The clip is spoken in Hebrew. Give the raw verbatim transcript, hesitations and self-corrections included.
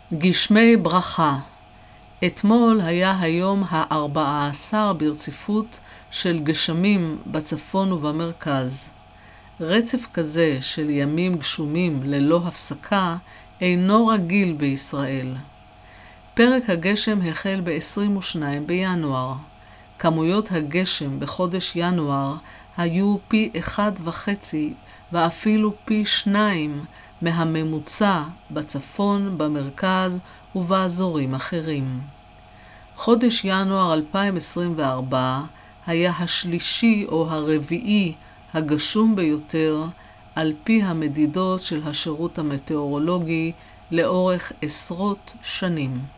גשמי ברכה. אתמול היה היום ה-ארבע עשרה ברציפות של גשמים בצפון ובמרכז. רצף כזה של ימים גשומים ללא הפסקה אינו רגיל בישראל. פרק הגשם החל ב-עשרים ושניים בינואר. כמויות הגשם בחודש ינואר היו פי אחד וחצי ואפילו פי שניים מהממוצע בצפון, במרכז ובאזורים אחרים. חודש ינואר אלפיים עשרים וארבע היה השלישי או הרביעי הגשום ביותר על פי המדידות של השירות המטאורולוגי לאורך עשרות שנים.